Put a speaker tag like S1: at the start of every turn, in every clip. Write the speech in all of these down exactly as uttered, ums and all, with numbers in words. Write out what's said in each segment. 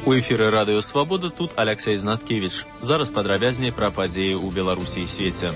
S1: У эфіры радыё Свабода, тут Алексей Знаткевич. Зараз падрабязней пра падзеі ў Беларусі і свеце.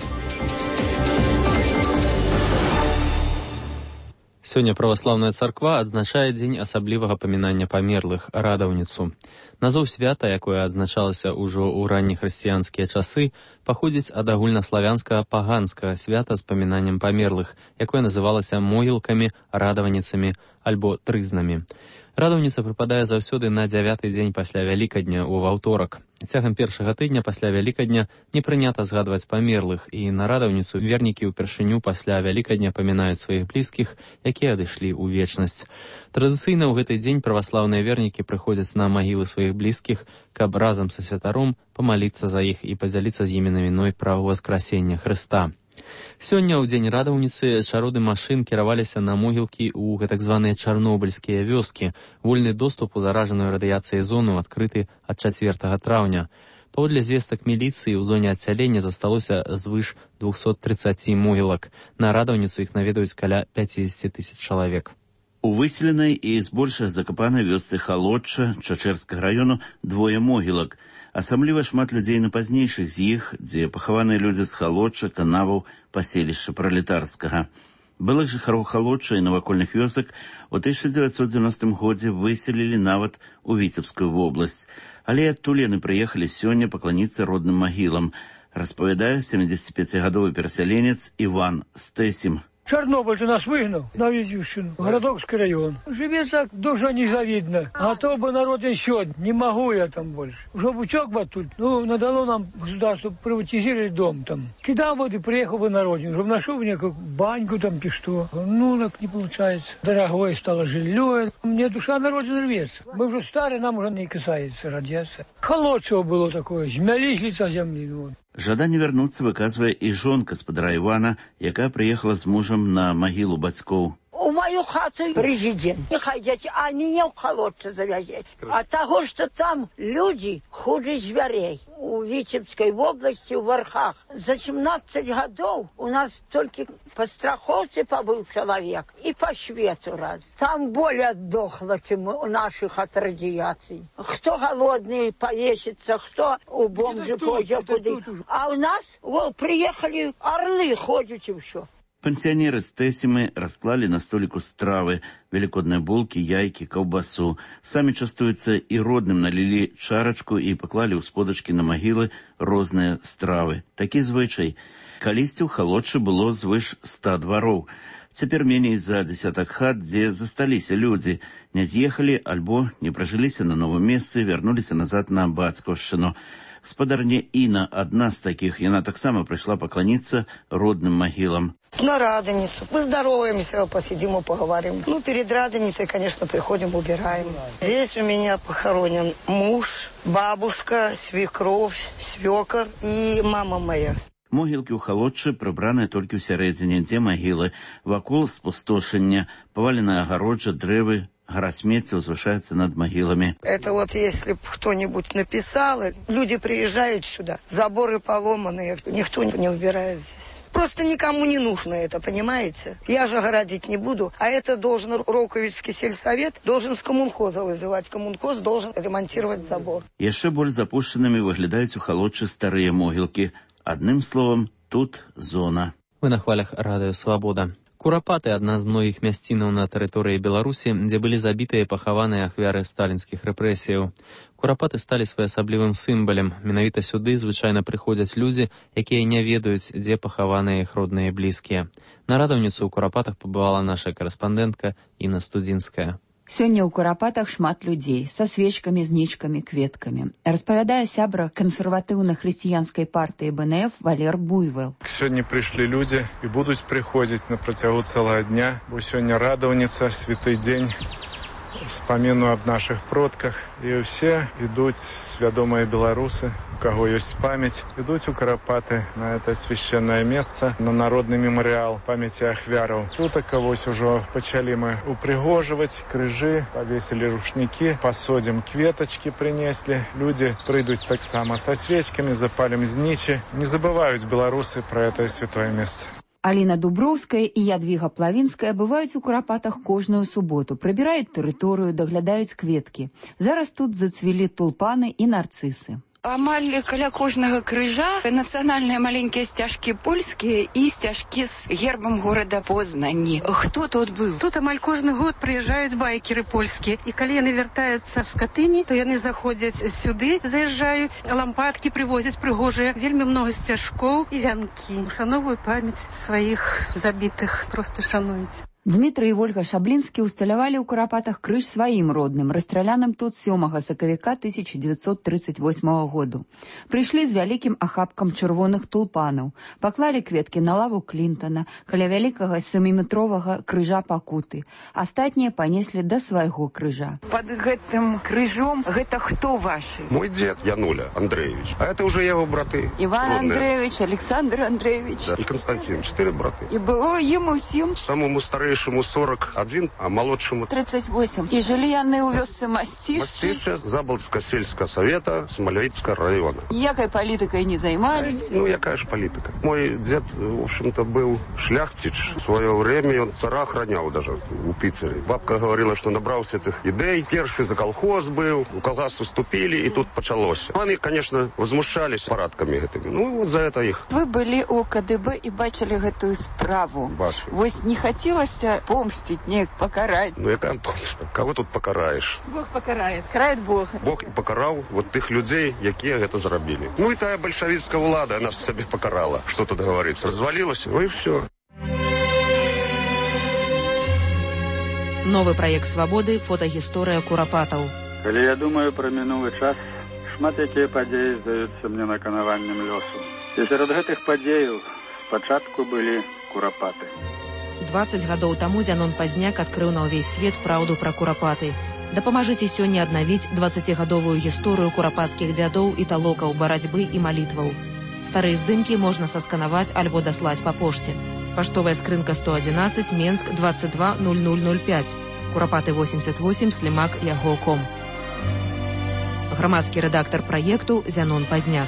S1: Сёння праваслаўная царква адзначае дзень асаблівага памінання памерлых, радаўніцу. Назоў свята, якое адзначалася ўжо ў раннехрысціянскія часы, паходзіць ад агульнаславянскага паганскага свята з памінаннем памерлых, якое называлася могілкамі, радаваніцамі альбо трызнамі. Радаўніца прыпадае заўсёды на дзявяты дзень пасля Вялікадня ў ваўторак. Цягам першага тыдня пасля Вялікадня не прынята згадваць памерлых, і на радаўніцу вернікі ўпершыню пасля Вялікадня памінаюць сваіх блізкіх, якія адышлі ў вечнасць. Традыцыйна ў гэты дзень праваслаўныя вернікі прыходзяць на магілы сваіх блізкіх, каб разам са святаром памаліцца за іх і падзяліцца з імі навіной пра ўваскрасенне Хрыста. Сёння ў дзень радаўніцы чароды машын кіраваліся на могілкі ў гэтак званыя чарнобыльскія вёскі. Вольны доступ у заражаную радыяцыяй зону адкрыты ад чацвёртага траўня. Паводле звестак міліцыі, ў зоне адсялення засталося звыш двухсот трыццаці могілак. На радаўніцу іх наведаюць каля пяцьдзесят тысяч чалавек.
S2: У выселенай і збольшага закапанай вёсцы Халодча Чачэрскага раёну двое могілак. Асабліва шмат людзей на пазнейшых з іх, дзе пахаваныя людзі з Халодча, канаваў, паселішча пралетарскага. Былых жыхароў Халодча і навакольных вёсак у тысяча дзевяцьсот дзевяностым годзе выселілі нават у Віцебскую вобласць. Але адтуль яны прыехалі сёння пакланіцца родным магілам, распавядае сямидзесятипяцігадовы перасяленец Иван Стесим.
S3: Чернобыль же нас выгнал на Витебщину, Городокский район. Живет так дуже незавидно. А то бы народ еще, не могу я там больше. Уже бычок бы тут, ну, надало нам государство приватизировать дом там. Кидал воды, приехал бы на родину, чтобы нашел мне как баньку там, и что. Ну, так не получается. Дорогое стало жилье. Мне душа на родину рвется. Мы уже старые, нам уже не касается радиация. Холодцево было такое, змялись лица земли. Вот.
S2: Жаданне вярнуцца выказвае і жонка спадара Івана, якая прыехала з мужам на магілу бацькоў.
S4: У мою хату президент. Нехай дзеці, а мяне ў Халодцы завязе. А таго, што там людзі хуже звярей. У Віцебскай вобласці, у Вархах. За семнадцать гадоў у нас толькі па страхоўцы пабыў чалавек і па свету раз. Там болей аддохла, чым у нашых ад радыяцый. Хто голодны павесіцца, хто у бомжы пойдзе куды. А у нас о, прыехалі орлы, ходзяць і ўсё.
S2: Пенсионеры з Тесімы расклалі на століку стравы, великодныя булкі, яйкі, каўбасу. Самі частуюцца і родным налілі чарачку і паклалі ў сподачкі на магілы розныя стравы. Такі звычай. Калісьці ў Халодчы было звыш ста двароў. Цяпер меней за дзесятак хат, дзе засталіся людзі. Не з'ехалі альбо не пражыліся на новым месцы, вярнуліся назад на Бацькаўшчыну. Спадарня Інна, адна з такіх, яна таксама прыйшла пакланіцца родным магілам.
S5: На Радоницу. Мы здороваемся, посидим и поговорим. Ну, перед Радоницей, конечно, приходим, убираем. Здесь у меня похоронен муж, бабушка, свекровь, свекор и мама моя.
S2: Могілкі ў Халодчы прыбраныя толькі ў сярэдзіне, дзе магілы. Вакол спустошання, паваленая агароджа, дрэвы, гора смецця узвышается над могилами.
S5: Это вот если бы кто-нибудь написал, люди приезжают сюда, заборы поломанные, никто не убирает здесь. Просто никому не нужно это, понимаете? Я же огородить не буду, а это должен Роковицкий сельсовет, должен с коммунхоза вызывать. Коммунхоз должен ремонтировать забор.
S2: Яшчэ больш запушчанымі выглядаюць у Халодчы старыя могілкі. Адным словам, тут зона.
S1: Вы на хвалях радыё Свабода. Курапаты – адна з многіх мясцінаў на тэрыторыі Беларусі, дзе былі забітыя і пахаваныя ахвяры сталінскіх рэпрэсіяў. Курапаты сталі своеасаблівым сімвалем. Менавіта сюды звычайна прыходзяць людзі, якія не ведаюць, дзе пахаваныя іх родныя і блізкія. На радаўніцу ў Курапатах пабывала наша корэспандэнтка Інна Студзінская.
S6: Сёння ў Курапатах шмат людзей са свечкамі, знічкамі, кветкамі. Распавядае сябра кансерватыўна-хрысціянскай партыі Бэ Эн Эф Валер Буйвэл.
S7: Сёння прыйшлі людзі і будуць прыходзіць на працягу цэлага дня, бо сёння радаўніца, святы дзень, успаміну аб нашых продках. І ўсе ідуць свядомыя беларусы, у каго ёсць памяць, ідуць у Курапаты на это священное месца, на народны мемарыял памяці ахвяраў. Тут вось ужо пачалі мы упрыгожваць крыжы, павесілі рушнікі, пасодзім кветачкі прынеслі. Людзі прыйдуць таксама са свечкамі, запалім знічы. Не забываюць беларусы пра это святое месца.
S6: Аліна Дуброўская і Ядвіга Плавінская бываюць у Курапатах кожную суботу, прыбіраюць тэрыторыю, даглядаюць кветкі. Зараз тут зацвілі тулпаны і нарцысы.
S8: Амаль каля кожнага крыжа нацыянальныя маленькія сцяжкі польскія і сцяжкі з гербам горада Познані. Хто тут быў?
S9: Тут амаль кожны год прыязджаюць байкеры польскія. І калі яны вяртаюцца з Катыні, то яны заходзяць сюды, заязджаюць, лампадкі прывозяць прыгожыя, вельмі многа сцяжкоў і вянкі. Ушановую памяць сваіх забітых, проста шануюць.
S6: Дмітрый і Вольга Шаблінскі усталявалі ў Курапатах крыж сваім родным, расстраляным тут сёмага сакавіка тысяча дзевяцьсот тридцать восьмага году. Прыйшлі з вялікім ахапкам чырвоных тулпанаў, паклалі кветкі на лаву Клінтана, каля вялікага сяміметровага крыжа пакуты. Астатнія панеслі да свайго крыжа.
S8: Пад гэтым крыжом гэта хто вашы?
S10: Мой дед Януля Андреевич, а это уже его браты.
S8: Иван Андреевич, Александр Андреевич.
S10: Да. И Константин, четыре браты.
S8: И было ему всем.
S10: Самому старейшему сорок один, а молодшему
S8: тридцать восемь. И жили яны ў вёсцы Мастішчы.
S10: Мастішча, Заболтска сельского совета, Смолевицкого района.
S8: Ніякай палітыкай не займались.
S10: Ну, якая ж политика. Мой дед, в общем-то, был шляхтич. В свое время он цара охранял даже у Пиццере. Бабка говорила, что набрался этих идей. Первый за колхоз был, у колхоз уступили, и тут почалось. Они, конечно, возмущались парадками этими. Ну, вот за это их.
S8: Вы были у КДБ и бачили гэтую справу.
S10: Бачу.
S8: Вось не хотелось помстить, не покарать.
S10: Ну, яка помста? Кого тут покараешь?
S9: Бог покарает. Карает Бог.
S10: Бог і покарав вот тих людей, які гэта зрабілі. Ну і тая большевистская влада, она себе покарала. Что тут говорится? Развалилась, ну и все.
S11: Новы праект «Свабоды» – фотагісторыя Курапатаў.
S12: Калі я думаю пра мінулы час, шмат якія падзеі здаюцца мне наканаваннем лёсу. І сярод гэтых падзеяў спачатку былі Курапаты.
S11: дваццаць гадоў таму Зянон Пазняк адкрыў на ўвесь свет праўду пра Курапаты. Дапамажыце сёння аднавіць дваццацігадовую гісторыю курапацкіх дзядоў і талокаў, барацьбы і малітваў. Старыя здымкі можна сасканаваць альбо даслаць па пошце. Паштовая скрынка сто адзінаццаць, Менск, двадцать два ноль ноль ноль пять. Курапаты восемьдесят восемь, слімак яго точка ком. Грамадскі рэдактар праекту Зянон Пазняк.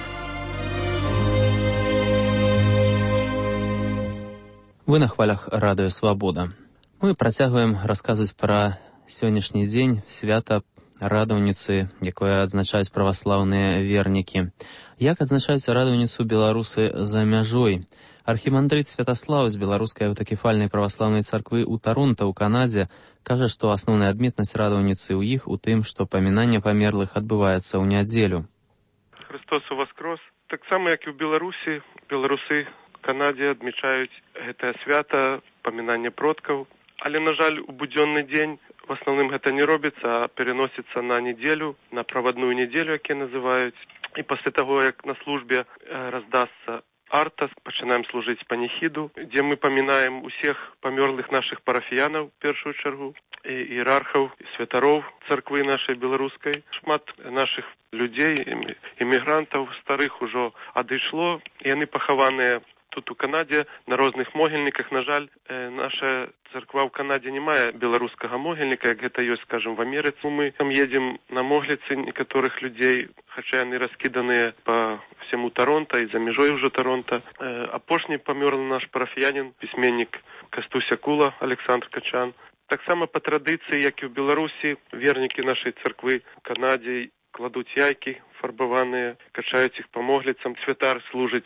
S1: Вы на хвалях радыё «Свабода». Мы працягваем расказваць пра сённяшні дзень свята радаўніцы, якое адзначаюць праваслаўныя вернікі. Як адзначаюць радаўніцу беларусы за мяжой? Архімандрыт Святаслаў з беларускай аўтакефальнай праваслаўнай царквы ў Таронта ў Канадзе кажа, што асноўная адметнасць радаўніцы ў іх у тым, што памінанне памерлых адбываецца ў нядзелю.
S13: Христос воскрос. Таксама, як і ў Беларусі, беларусы Канадзе адмічаюць гэтае свята, памінанне продкаў. Але, на жаль, у будзённы дзень в асноўным гэта не робіцца, а переносіцца на нядзелю, на правадную нядзелю, як называюць. І пасля таго, як на службе раздасца арта, пачынаем служыць паніхіду, дзе мы памінаем усіх памёрлых нашых парафіянаў, в першую чаргу, і іерархаў, і святароў царквы нашай беларускай. Шмат нашых людзей, імігрантаў, старых ужо адышло, і яны пахаваныя тут у Канадзе на розных могільніках. На жаль, наша царква ў Канадзе не мае беларускага могільніка, як гэта ёсць, скажем, в Амерыцы. Мы там едзем на могліцы некаторых людзей, хаця яны раскіданыя па всему Торонто і за мяжой ўжо Торонто. Апошні памёрлы наш парафіянін, пісьменнік Кастусь Акула, Александр Качан. Таксама па традыцыі, як і ў Беларусі, вернікі нашай царквы у Канадзе кладуць яйкі фарбаваныя, качаюць іх па могліцам. Святар служыць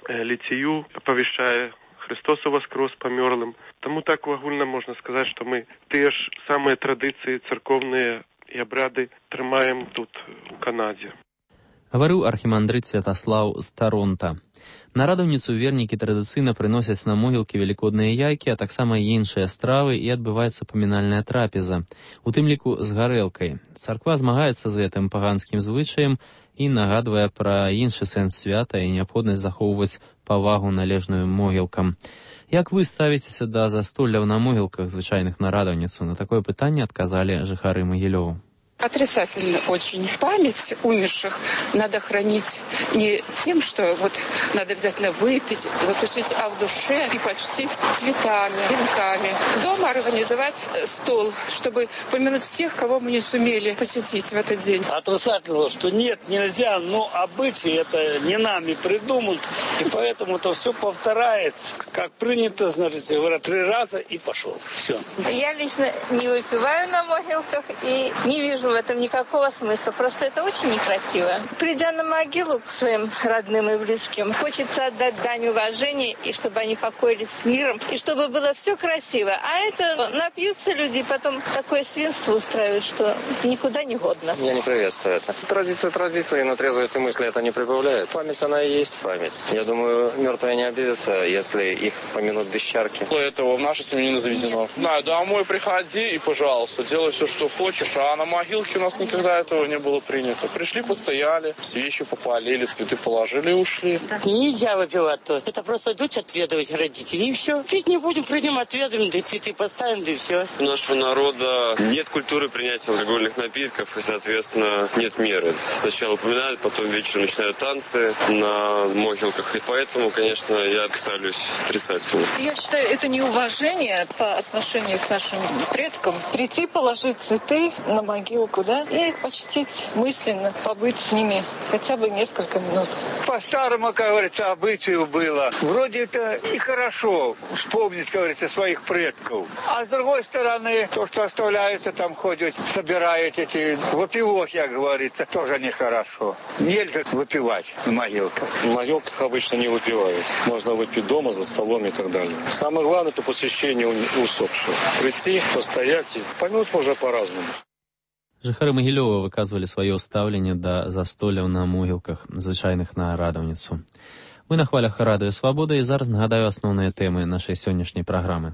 S13: ліцію, апавяшчае Христос воскрос памёрлым. Таму так агульна можна сказаць, што мы тыя ж самыя традыцыі царкоўныя і абрады трымаем тут у Канадзе.
S1: Гаварыў архімандрыт Святаслаў з Таронта. На радаўніцу вернікі традыцыйна прыносяць на могілкі велікодныя яйкі, а таксама іншыя стравы, і адбываецца памінальная трапеза, у тым ліку з гарэлкай. Царква змагаецца з гэтым паганскім звычаем і нагадвае пра іншы сэнс свята і неабходнасць захоўваць павагу належную могілкам. Як вы ставіцеся да застолляў на могілках звычайных на радаўніцу? На такое пытанне адказалі жыхары Магілёву.
S14: Отрицательно очень. Память умерших надо хранить не тем, что вот надо обязательно выпить, закусить, а в душе и почтить цветами, венками. Дома организовать стол, чтобы помянуть тех, кого мы не сумели посетить в этот день.
S15: Отрицательно, что нет, нельзя, но обычаи это не нами придумают, и поэтому это все повторяется. Как принято, знаете, говорят, три раза и пошел. Все.
S16: Я лично не выпиваю на могилках и не вижу в этом никакого смысла. Просто это очень некрасиво. Придя на могилу к своим родным и близким, хочется отдать дань уважения, и чтобы они покоились с миром, и чтобы было все красиво. А это напьются люди, и потом такое свинство устраивают, что никуда не годно.
S17: Я не приветствую это. Традиция традиции, но трезвости мысли это не прибавляет. Память, она и есть память. Я думаю, мертвые не обидятся, если их помянут без чарки.
S18: Этого в нашей семье не заведено. Знаю, домой приходи и, пожалуйста, делай все, что хочешь. А на могилке у нас никогда этого не было принято. Пришли, постояли, свечи попалили, цветы положили и ушли.
S19: Нельзя выпивать то. Это просто дочь отведывать родителей, и все. Пить не будем, придем, отведаем, да и цветы поставим, да и все.
S20: У нашего народа нет культуры принятия алкогольных напитков, и, соответственно, нет меры. Сначала упоминают, потом вечером начинают танцы на могилках, и поэтому, конечно, я ставлюсь отрицательно.
S21: Я считаю, это неуважение по отношению к нашим предкам. Прийти, положить цветы на могилку, да, и почтить мысленно, побыть с ними хотя бы несколько минут.
S15: По-старому, как говорится, обычаю было. Вроде это и хорошо вспомнить, как говорится, своих предков. А с другой стороны, то, что оставляется, там ходят, собирают эти выпивок, как говорится, тоже нехорошо. Нельзя выпивать на могилках.
S17: На могилках обычно не выпивают. Можно выпить дома, за столом и так далее. Самое главное – это посещение усопшего. Прийти, постоять, и помянуть можно по-разному.
S1: Жыхары Магілёва выказвалі сваё стаўленне да застолляў на могілках, звычайных на радаўніцу. Мы на хвалях радыё «Свабода» і зараз нагадаю асноўныя тэмы нашай сённяшняй праграмы.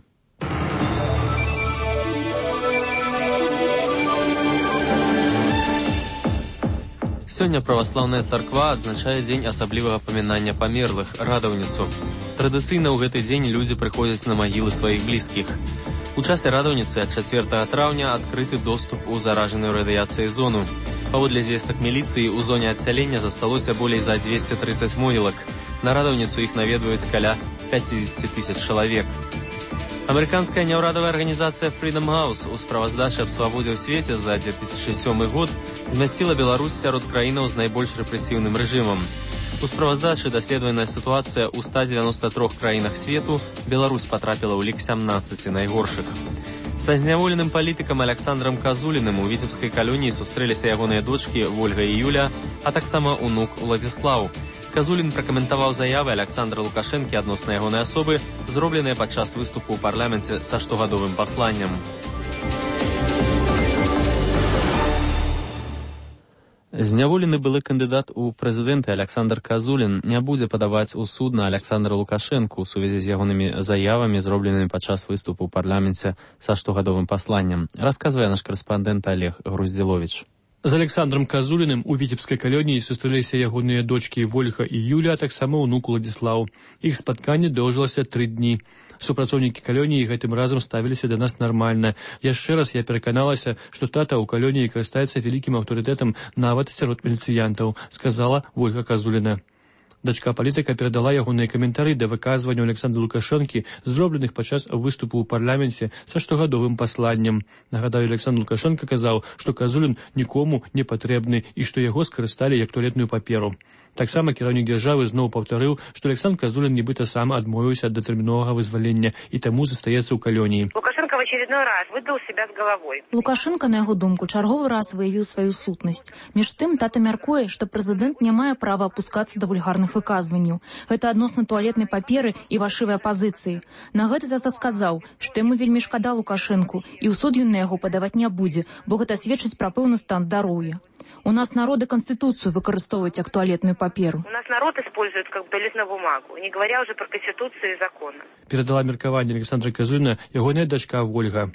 S1: Сёння праваслаўная царква адзначае дзень асаблівага памінання памерлых, радаўніцу. Традыцыйна ў гэты дзень людзі прыходзяць на магілы сваіх блізкіх. У часе радаўніцы ад чацвёртага траўня адкрыты доступ у заражаную радыяцыяй зону. Паводле звестак міліцыі, у зоне адсялення засталося болей за дзвесце трыццаць могілак. На радаўніцу іх наведваюць каля пяцьдзесят тысяч чалавек. Амерыканская няўрадавая арганізацыя Freedom House у справаздачы аб свабодзе ў свеце за две тысячы сёмы год змясціла Беларусь сярод краінаў з найбольш рэпрэсіўным рэжымам. У справаздачы даследаваная сітуацыя ў ста дзевяноста трох краінах свету, Беларусь патрапіла ў лік сямнаццаці найгоршых. Са зняволеным палітыкам Александрам Казуліным у віцебскай калоніі сустрэліся ягоныя дочкі Вольга і Юля, а таксама унук Уладзіслаў. Казулін пракаментаваў заявы Александра Лукашэнкі адносна ягонай асобы, зробленыя падчас выступу ў парламенце са штогадовым пасланнем. Зняволены былы кандыдат у прэзідэнты Александр Казулін не будзе падаваць у суд на Александра Лукашэнку ў сувязі з ягонымі заявамі, зробленымі падчас выступу ў парламенце са штогадовым пасланнем, расказвае наш корэспандэнт Олег Груздзіловіч.
S22: З Александром Казуліным у віцебскай калоніі сустрэліся ягоныя дочкі Вольга і Юля, а таксама ўнук Уладзіслаў. Іх спатканне доўжылася тры дні. Супрацоўнікі калоніі гэтым разам ставіліся да нас нармальна. Яшчэ раз я пераканалася, што тата ў калоніі карыстаецца вялікім аўтарытэтам нават сярод міліцыянтаў, сказала Вольга Казуліна. Дачка палітыка перадала ягоныя каментары да выказванняў Александра Лукашэнкі, зробленых падчас выступу ў парламенце са штогадовым пасланнем. Нагадаю, Александр Лукашэнка казаў, што Казулін нікому не патрэбны і што яго скарысталі як туалетную паперу. Таксама кіраўнік дзяржавы зноў паўтарыў, што Александр Казулін нібыта сам адмовіўся ад датэрміновага вызвалення і таму застаецца ў калоніі.
S23: Лукашенко в очередной раз выдал себя с головой.
S24: Лукашенко, на яго думку, чарговы раз выявіў сваю сутнасць. Між тым, тата мяркуе, што прэзідэнт не мае права апускацца да вульгарных выказванняў. Гэта адносна туалетнай паперы і вашывай апазіцыі. На гэта тата сказаў, што яму вельмі шкада Лукашэнку, і ў суд ён на яго падаваць не будзе, бо гэта сведчыць пра пэўны стан здароўя. У нас народы Конституцию выкарыстоўваюць як туалетную паперу.
S23: У нас народ использует как туалетную бумагу, не говоря уже про Конституцию и законы.
S22: Перадала меркаванне Александра Казуліна ягоная дачка Вольга.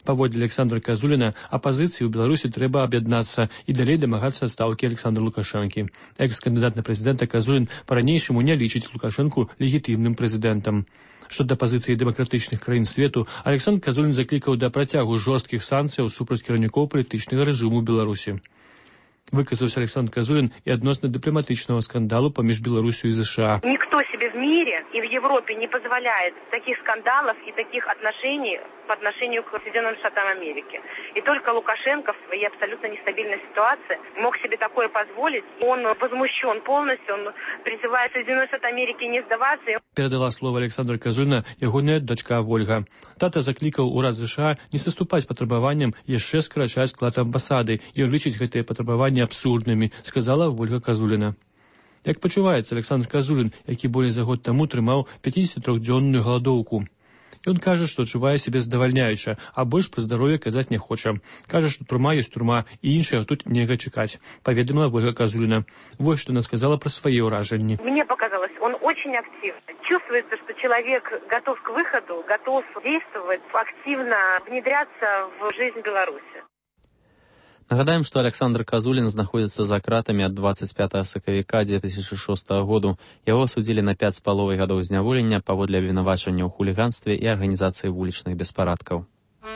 S22: Паводле Александра Казуліна, апазіцыі ў Беларусі трэба аб'яднацца і далей дамагацца адстаўкі Александра Лукашэнкі. Экс-кандыдат на прэзідэнта Казулін па-ранейшаму не лічыць Лукашэнку легітымным прэзідэнтам. Што да пазіцыі дэмакратычных краін свету, Александр Казулін заклікаў да працягу жорсткіх санкцыяў супраць кіраўнікоў палітычнага рэжыму ў Беларусі. Выказаўся Александр Казулін і адносна дыпламатычнага скандалу паміж Беларусью и США.
S23: Никто себе в мире и в Европе не позволяет таких скандалов и таких отношений по отношению к Соединенным Штатам Америки. И только Лукашенко в своей абсолютно нестабильной ситуации мог себе такое позволить. Он возмущен полностью, он призывает Соединенные Штаты Америки не сдаваться.
S22: Перадала слово Александра Казуліна ягоная дачка Вольга. Тата заклікаў урад США не саступаць патрабаванням яшчэ скарачаць склад амбасады, і ён лічыць гэтыя патрабаванні абсурднымі, сказала Вольга Казуліна. Як пачуваецца Александр Казулін, які болей за год таму трымаў пяцідзесятитрохдзённую галадоўку? Ён кажа, што адчувае сябе здавальняюча, а больш пра здароўе казаць не хоча. Кажа, што турма ёсць турма, і іншага тут нельга чакаць, паведаміла Вольга Казуліна. Вось што она сказала пра свае ўражанні.
S23: Мне показалось, он очень активный. Чувствуется, что человек готов к выходу, готов действовать, активно внедряться в жизнь Беларуси.
S1: Нагадаем, што Александр Казулін знаходзіцца за кратамі ад двадцать пятого сакавіка две тысячи шестого году. Яго судзілі на пять з паловай гадоў зняволення паводле абвінавачання ў хуліганстве і арганізацыі вулічных беспарадкаў.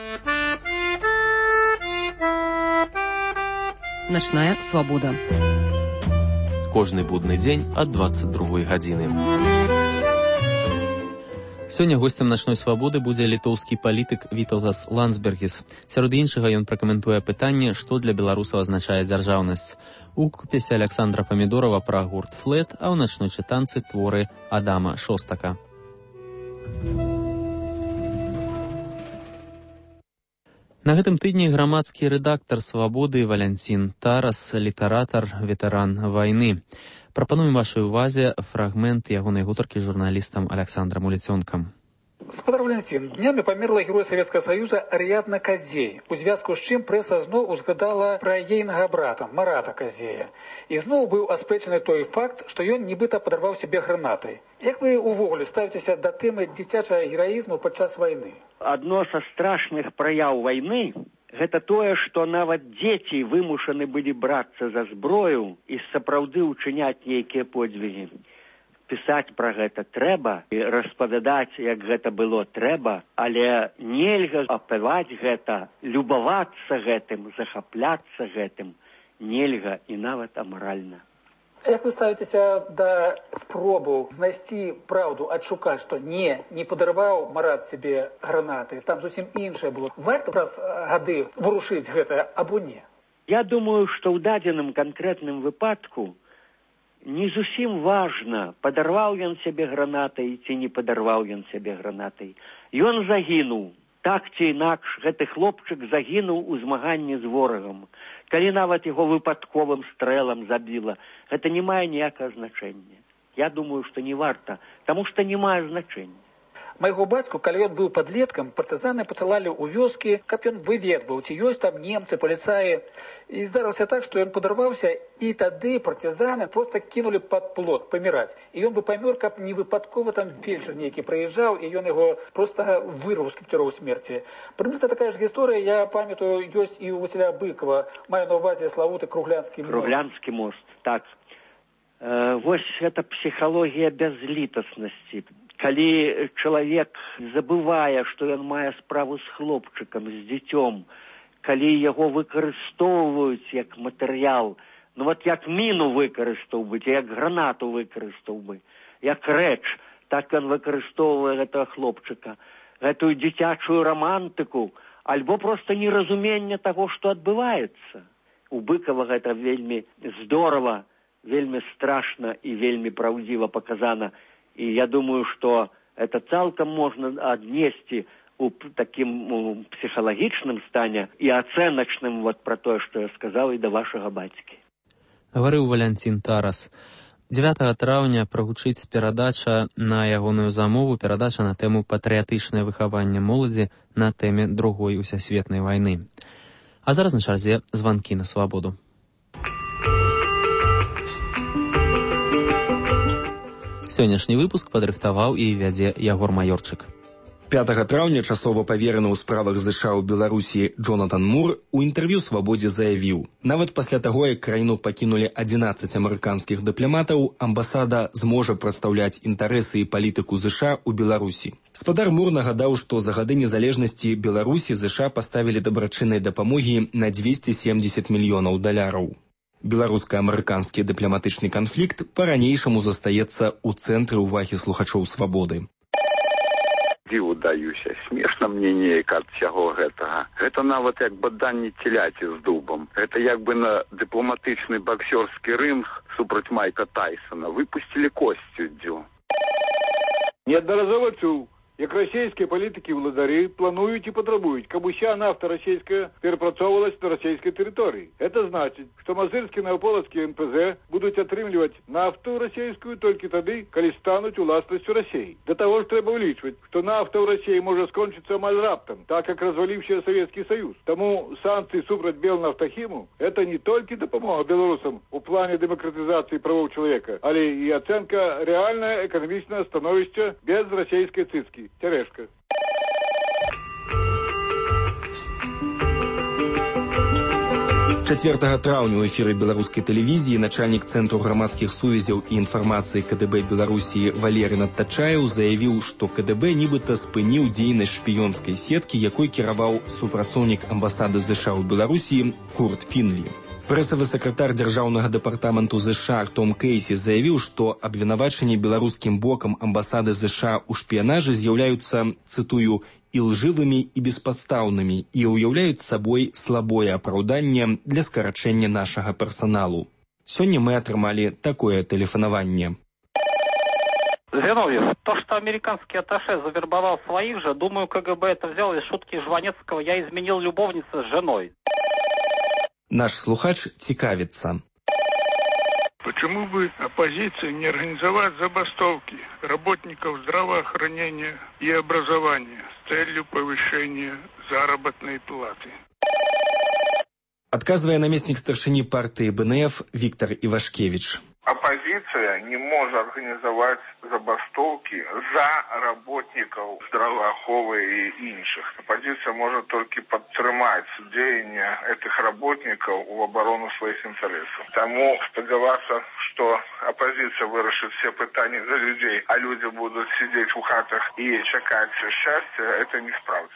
S2: Начная свабода.
S1: Кожны будны дзень ад двадцать другой гадзіны. Сёння госцем начной свабоды будзе літоўскі палітык Вітаўтас Ландсбергіс. Сярод іншага ён пракаментуе пытанне, што для беларусаў азначае дзяржаўнасць. У купесе Александра Памідорова пра гурт «Флэт», а ў начной чытанцы творы Адама Шостака. На гэтым тыдні грамадскі рэдактар «Свабоды» Валянцін Тарас, літаратар, ветэран вайны. Прапануем вашай увазе фрагмент ягонай гутаркі з журналістам Александром Улицёнкам.
S3: Спадар Валянцін, днямі памерла герой Савецкага Саюза Арыядна Казей, у звязку з чым прэса зноў узгадала пра ейнага брата Марата Казея. І зноў быў аспрэчаны той факт, што ён нібыта падарваў сябе гранатай. Як вы увогуле ставіцеся да тэмы дзіцячага гераізму падчас вайны?
S4: Адно са страшных праяў вайны гэта тое, што нават дзеці вымушаны былі брацца за зброю і сапраўды ўчыняць нейкія подзвігі. Пісаць пра гэта трэба, і распавядаць, як гэта было, трэба, але нельга апяваць гэта, любавацца гэтым, захапляцца гэтым, нельга і нават амаральна.
S3: Як вы ставіцеся да спробу знайсці праўду, адшукаць, што не, не падарваў Марат сябе гранаты, там зусім іншае было. Варта праз гады вырушыць гэта, або не?
S4: Я думаю, што ў дадзеным канкрэтным выпадку не зусім важна, падарваў ён сябе гранатай ці не падарваў ён сябе гранатай. Ён загінуў. Так ці інакш, гэты хлопчык загінуў у змаганні з ворагам. Калі нават яго выпадковым стрэлам забіла, гэта не мае ніякага значэння. Я думаю, што не варта, таму што не мае значэння.
S3: Майго бацьку, калі ён быў падлеткам, партызаны пасылалі ў вёскі, каб ён выведваў, ці ёсць там немцы, паліцаі. І здарылася так, што ён падарваўся, і тады партызаны проста кінулі пад плот паміраць. І ён бы памёр, каб не выпадкова там фельчар нейкі прыязджаў, і ён яго проста вырваў з кіпцюроў смерці. Прымерна такая ж гісторыя, я памятаю, ёсць і ў Васіля Быкова. Маю на ўвазе славуты Круглянскі мост.
S4: Круглянскі мост, так. Э, вось гэта псіхалогія бязлітаснасці. Калі чалавек забывае, што ён мае справу з хлопчыкам, з дзіцём, калі яго выкарыстоўваюць як матэрыял, ну вот як міну выкарыстоўваюць, як гранату выкарыстоўваюць, як рэч, так ён выкарыстоўвае гэтага хлопчыка, гэтую дзіцячую рамантыку, альбо проста неразуменне таго, што адбываецца. У Быкова гэта вельмі здорава, вельмі страшна і вельмі праўдзіва паказана. І я думаю, што это цалкам можна аднесці у такім псіхалагічным стане і ацэначным вот пра тое, што я сказаў і да вашага бацькі.
S1: Гаварыў Валянцін Тарас. дзевятага траўня прагучыць перадача на ягоную замову, перадача на тэму патрыятычнае выхаванне моладзі на тэме другой усесветнай вайны. А зараз на чарзе званкі на свабоду. Сённяшні выпуск падрыхтаваў і вядзе Ягор Маёрчык.
S5: пятага траўня часова павераны ў справах ЗША ў Беларусі Джонатан Мур у інтэрв'ю «Свабодзе» заявіў: нават пасля таго, як краіну пакінулі адзінаццаць амерыканскіх дыпламатаў, амбасада зможа прадстаўляць інтарэсы і палітыку ЗША ў Беларусі. Спадар Мур нагадаў, што за гады незалежнасці Беларусі ЗША паставілі дабрачыннай дапамогі на дзвесце семдзесят мільёнаў даляраў. Беларуска-амерыканскі дыпламатычны канфлікт па-ранейшаму застаецца ў цэнтры ўвагі слухачоў «Свабоды».
S6: Дзіву даюся, смешна мне неяк ад всяго гэтага. Гэта нават як баданне теляці з дубам. Гэта як бы на дыпламатычны баксёрскі рынг супраць Майка Тайсона выпусцілі косцю.
S7: Неаднаразова чуў, як расійскія палітыкі ўладары плануюць і патрабуюць, каб уся нафта расійская перапрацоўвалась на расійскай тэрыторыі. Это значыць, што мазырскі наваполацкі эн пэ зэ будуць атрымліваць нафту расійскую толькі тады, калі стануць уласнасцю Расіі. Да таго ж трэба ўлічваць, што нафта ў Расіі можа скончыцца амаль раптам, так як разваліўся Савецкі Саюз. Таму санкцыі супраць Белнафтахіму – это не толькі дапамога беларусам у плане дэмакратызацыі правоў чалавека, але і ацэнка рэальнае эканамічнае становішча без расійскай цыцкі. Терешка.
S5: чацвёртага траўня ў эфіры беларускай тэлевізіі начальнік цэнтру грамадскіх сувязяў і інфармацыі ка дэ бэ Беларусі Валерый Надтачаеў заявіў, што ка дэ бэ нібыта спыніў дзейнасць шпіёнскай сеткі, якой кіраваў супрацоўнік амбасады ЗША ў Беларусі Курт Фінлі. Прэсавы сакратар дзяржаўнага дэпартаменту ЗША Том Кейсі заявіў, што абвінавачанні беларускім бокам амбасады ЗША ў шпіянажы з'яўляюцца, цытую, ілжывымі і беспадстаўнымі і ўяўляюць сабой слабое апраўданне для скарачэння нашага персаналу. Сёння мы атрымалі такое тэлефанаванне.
S8: Зиновьев, то, что американский атташе завербовал своих же, думаю, ка гэ бэ это взял из шутки Жванецкого «я изменил любовнице с женой».
S5: Наш слухач цікавіцца.
S25: Почему бы оппозиции не организовать забастовки работников здравоохранения и образования с целью повышения заработной платы?
S5: Отказывая наместник старшини партии бэ эн эф Виктор Ивашкевич.
S26: Оппозиция не может организовать забастовки за работников здравооховы и інших. Оппозиция может только подтримать деяния этих работников в оборону своих интересов. Тому сподеваться, что оппозиция вырашит все питания за людей, а люди будут сидеть в хатах и чекать счастья, это не справится.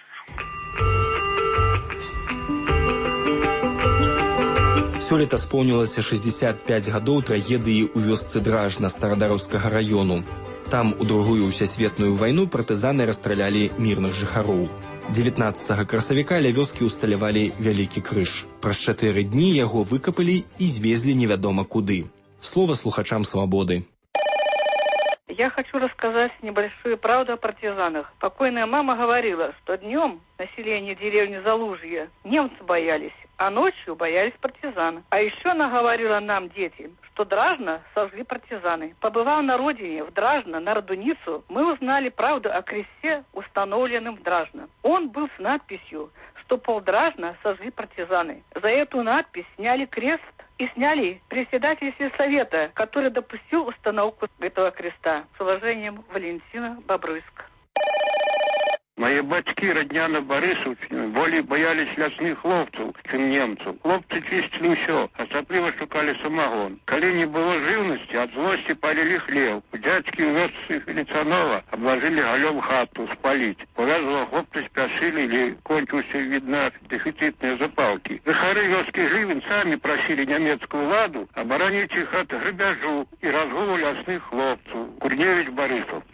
S5: Сёлета споўнілася шэсцьдзесят пяць гадоў трагедыі ў вёсцы Дражна Старадараўскага раёну. Там у другую ўсясветную вайну партызаны расстралялі мірных жыхароў. дзевятнаццатага красавіка ля вёскі ўсталявалі вялікі крыж. Праз чатыры дні яго выкапалі і звезлі невядома куды. Слова слухачам «Свободы».
S8: Я хочу рассказать небольшую правду о партизанах. Покойная мама говорила, что днем население деревни Залужье немцы боялись, а ночью боялись партизаны. А еще она говорила нам, детям, что Дражно сожгли партизаны. Побывав на родине, в Дражно, на Радуницу, мы узнали правду о кресте, установленном в Дражно. Он был с надписью, что полдражна сожгли партизаны. За эту надпись сняли крест и сняли председателя сельсовета, который допустил установку этого креста. С уважением, Валентина, Бобруйск.
S27: Мои бацькі родня на Барысаўшчыне болей баяліся лясных хлопцаў, чым немцаў. Хлопцы чысцілі ўсё, асабліва шукалі самагон. Калі не было жыўнасці, ад злосці палілі хлеў. Дзядзькі ў вёсцы Феліцанова абложылі галём хату спаліць. Повязла хлопцы спяшылі или кончыўся, видно, дэфіцытныя запалкі. Жыхары вёскі Жывін самі прасілі нямецкую ладу абараніць іх ад грабяжу і разгулу лясных хлопцаў. Курневіч, Барысаў.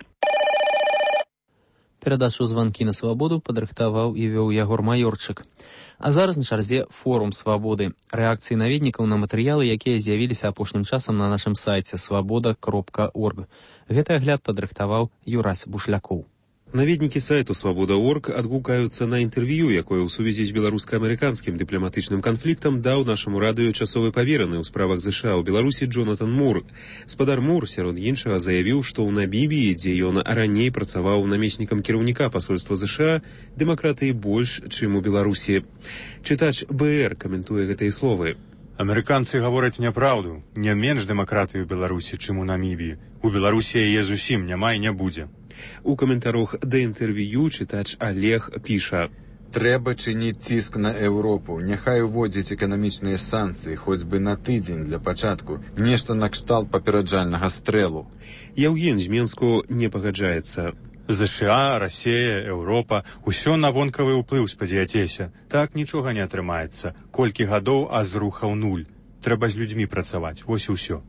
S1: Перадачу «Званкі на свабоду» падрыхтаваў і вёў Ягор Маёрчык. А зараз на чарзе форум «Свабоды». Рэакцыі наведнікаў на матэрыялы, якія з'явіліся апошнім часам на нашым сайце свабода кропка орг. Гэты агляд падрыхтаваў Юрась Бушлякоў.
S28: Наведнікі сайту «Свабода точка орг» адгукаюцца на інтэрв'ю, якое ў сувязі з беларуска-амерыканскім дыпламатычным канфліктам даў нашаму радыё часовы павераны ў справах ЗША ў Беларусі Джонатан Мур. Спадар Мур, сярод іншага, заявіў, што ў Намібіі, дзе ён раней працаваў намеснікам кіраўніка пасольства ЗША, дэмакратыі больш, чым у Беларусі. Чытач бэ эр каментуе гэтыя словы.
S29: Амерыканцы гавораць няпраўду. Не менш дэмакратыі ў Беларусі, чым у Намібіі. У Беларусі яе зусім няма і не будзе.
S28: У каментарах да інтэрв'ю чытач Олег піша:
S9: «Трэба чыніць ціск на Еўропу, няхай уводзіць эканамічныя санкцыі, хоць бы на тыдзень для пачатку, нешта накшталт папераджальнага стрэлу».
S28: Яўген з Менску не пагаджаецца.
S29: ЗША, Расія, Еўропа – усё на вонкавы ўплыў спадзяцеся. Так нічога не атрымаецца. Колькі гадоў, а зрухаў нуль. Трэба з людзьмі працаваць, вось і ўсё.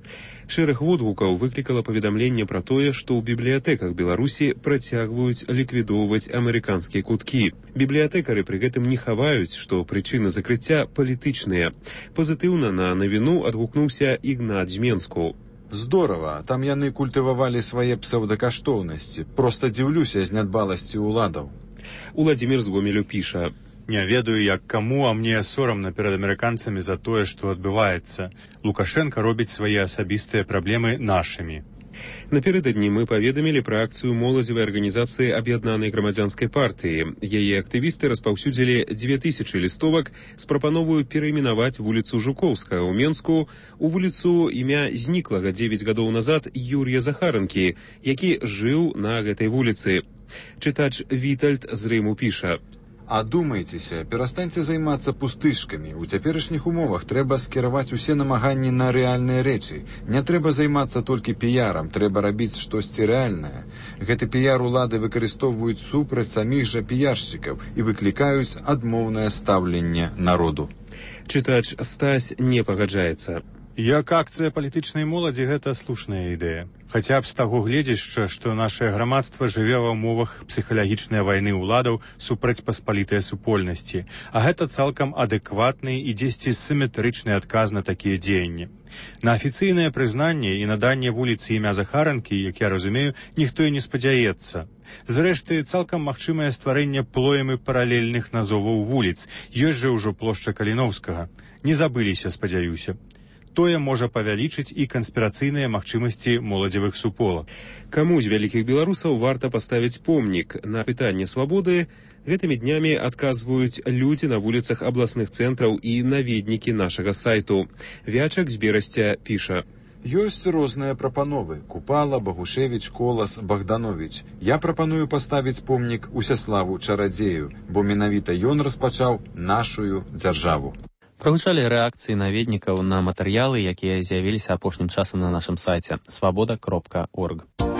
S28: Шэраг водгукаў выклікала паведамленне пра тое, што ў бібліятэках Беларусі працягваюць ліквідоўваць амерыканскія куткі. Бібліятэкары пры гэтым не хаваюць, што прычыны закрыцця палітычныя. Пазітыўна на навіну адгукнуўся Ігнат з Менску.
S9: Здорава, там яны культывавалі свае псеўдакаштоўнасці. Проста дзіўлюся з нядбаласці ўладаў.
S28: Уладзімір з Гомелю піша:
S29: «Не ведаю, як каму, а мне сорамна перад амерыканцамі за тое, што адбываецца. Лукашенко робіць свае асабістыя праблемы нашымі».
S28: Напярэдадні мы паведамілі пра акцыю моладзевай арганізацыі аб'яднанай грамадзянскай партыі. Яе актывісты распаўсюдзілі дзве тысячы лістовак з прапановаю перайменаваць вуліцу Жукоўскага ў Менску у вуліцу імя зніклага дзевяць гадоў назад Юрія Захаранкі, які жыў на гэтай вуліцы. Чытач Вітальд з Рыму піша:
S9: «Адумайцеся, перастаньце займацца пустышкамі. У цяперашніх умовах трэба скіраваць усе намаганні на рэальныя рэчы. Не трэба займацца толькі піярам, трэба рабіць штосьці рэальнае. Гэты піяр улады выкарыстоўваюць супраць саміх жа піяршчыкаў і выклікаюць адмоўнае стаўленне народу».
S28: Чытач Стась не пагаджаецца.
S29: Як акцыя палітычнай моладзі – гэта слушная ідэя. Хаця б з таго гледзяшча, што нашае грамадства жыве ва ўмовах псіхалагічнай вайны ўладаў супраць паспалітае супольнасці, а гэта цалкам адэкватны і дзесьці сіметрычны адказ на такія дзеянні. На афіцыйнае прызнанне і наданне вуліцы імя Захаранкі, як я разумею, ніхто і не спадзяецца. Зрэшты, цалкам магчымае стварэнне плоемы паралельных назоваў вуліц. Ёсць жа ўжо плошча Каліноўскага. Не забыліся, спадзяюся. Тое можа павялічыць і канспірацыйныя магчымасці моладзевых суполак.
S28: Каму з вялікіх беларусаў варта паставіць помнік? На пытанне свабоды гэтымі днямі адказваюць людзі на вуліцах абласных цэнтраў і наведнікі нашага сайту. Вячак з Берасця піша:
S9: «Ёсць розныя прапановы. Купала, Багушевіч, Колас, Богданович. Я прапаную паставіць помнік Усяславу Чарадзею, бо менавіта ён распачаў нашую дзяржаву».
S1: Прагучалі рэакцыі наведнікаў на матэрыялы, якія з'явіліся апошнім часам на нашым сайце свабода кропка орг.